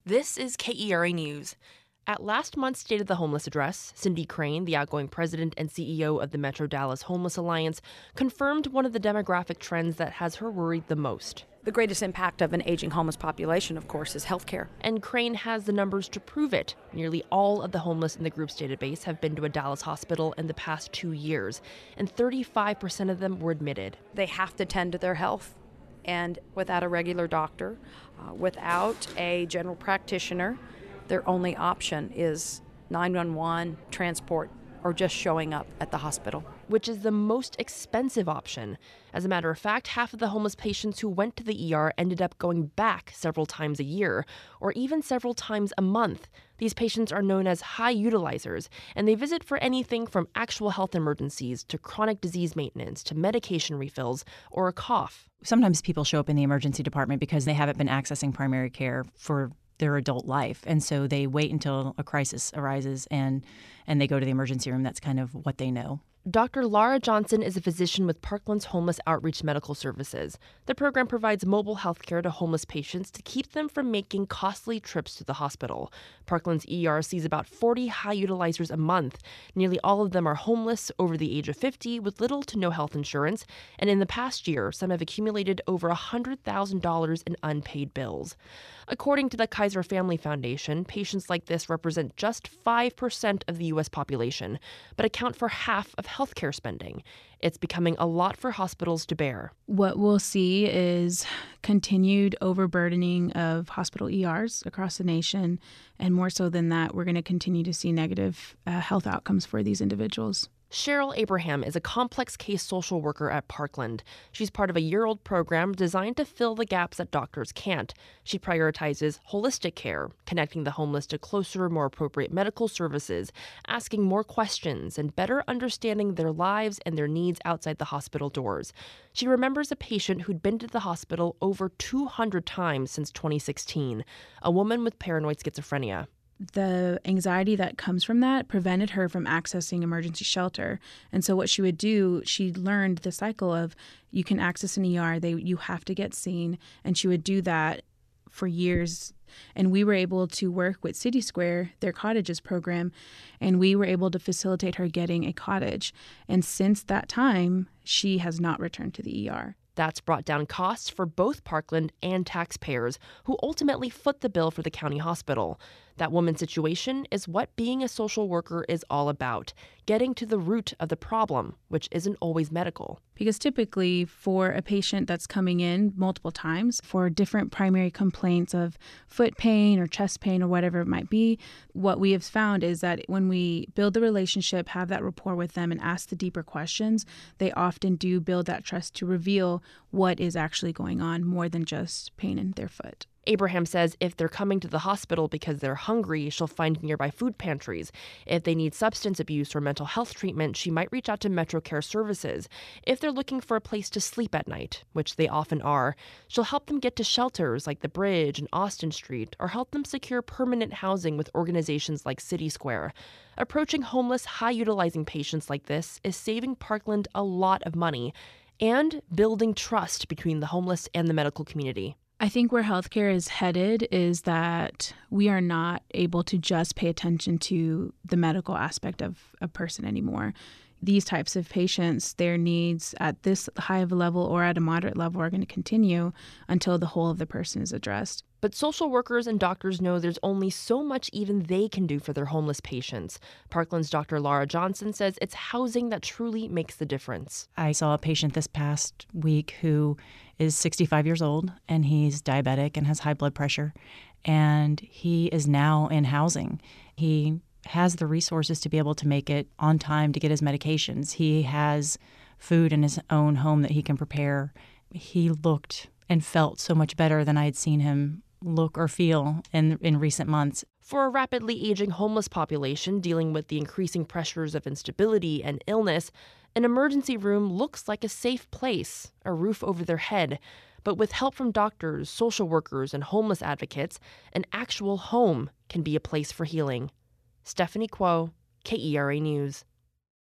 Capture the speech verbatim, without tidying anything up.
This is K E R A News. At last month's State of the Homeless address, Cindy Crane, the outgoing president and C E O of the Metro Dallas Homeless Alliance, confirmed one of the demographic trends that has her worried the most. The greatest impact of an aging homeless population, of course, is healthcare. And Crane has the numbers to prove it. Nearly all of the homeless in the group's database have been to a Dallas hospital in the past two years, and thirty-five percent of them were admitted. They have to tend to their health, and without a regular doctor, uh, without a general practitioner, their only option is nine one one, transport, or just showing up at the hospital. Which is the most expensive option. As a matter of fact, half of the homeless patients who went to the E R ended up going back several times a year, or even several times a month. These patients are known as high utilizers, and they visit for anything from actual health emergencies to chronic disease maintenance to medication refills or a cough. Sometimes people show up in the emergency department because they haven't been accessing primary care for their adult life. And so they wait until a crisis arises and and they go to the emergency room. That's kind of what they know. Doctor Laura Johnson is a physician with Parkland's Homeless Outreach Medical Services. The program provides mobile health care to homeless patients to keep them from making costly trips to the hospital. Parkland's E R sees about forty high utilizers a month. Nearly all of them are homeless, over the age of fifty, with little to no health insurance. And in the past year, some have accumulated over one hundred thousand dollars in unpaid bills. According to the Kaiser Family Foundation, patients like this represent just five percent of the U S population, but account for half of healthcare spending. It's becoming a lot for hospitals to bear. What we'll see is continued overburdening of hospital E Rs across the nation, and more so than that, we're going to continue to see negative uh, health outcomes for these individuals. Cheryl Abraham is a complex case social worker at Parkland. She's part of a year-old program designed to fill the gaps that doctors can't. She prioritizes holistic care, connecting the homeless to closer, more appropriate medical services, asking more questions, and better understanding their lives and their needs outside the hospital doors. She remembers a patient who'd been to the hospital over two hundred times since twenty sixteen, a woman with paranoid schizophrenia. The anxiety that comes from that prevented her from accessing emergency shelter. And so what she would do, she learned the cycle of you can access an E R, they you have to get seen. And she would do that for years. And we were able to work with City Square, their cottages program, and we were able to facilitate her getting a cottage. And since that time, she has not returned to the E R. That's brought down costs for both Parkland and taxpayers, who ultimately foot the bill for the county hospital. That woman's situation is what being a social worker is all about, getting to the root of the problem, which isn't always medical. Because typically for a patient that's coming in multiple times for different primary complaints of foot pain or chest pain or whatever it might be, what we have found is that when we build the relationship, have that rapport with them, and ask the deeper questions, they often do build that trust to reveal what is actually going on more than just pain in their foot. Abraham says if they're coming to the hospital because they're hungry, she'll find nearby food pantries. If they need substance abuse or mental health treatment, she might reach out to Metro Care Services. If they're looking for a place to sleep at night, which they often are, she'll help them get to shelters like the Bridge and Austin Street, or help them secure permanent housing with organizations like City Square. Approaching homeless, high-utilizing patients like this is saving Parkland a lot of money and building trust between the homeless and the medical community. I think where healthcare is headed is that we are not able to just pay attention to the medical aspect of a person anymore. These types of patients, their needs at this high of a level or at a moderate level are going to continue until the whole of the person is addressed. But social workers and doctors know there's only so much even they can do for their homeless patients. Parkland's Doctor Laura Johnson says it's housing that truly makes the difference. I saw a patient this past week who is sixty-five years old, and he's diabetic and has high blood pressure, and he is now in housing. He has the resources to be able to make it on time to get his medications. He has food in his own home that he can prepare. He looked and felt so much better than I had seen him look or feel in in recent months. For a rapidly aging homeless population dealing with the increasing pressures of instability and illness, an emergency room looks like a safe place, a roof over their head. But with help from doctors, social workers, and homeless advocates, an actual home can be a place for healing. Stephanie Kuo, K E R A News.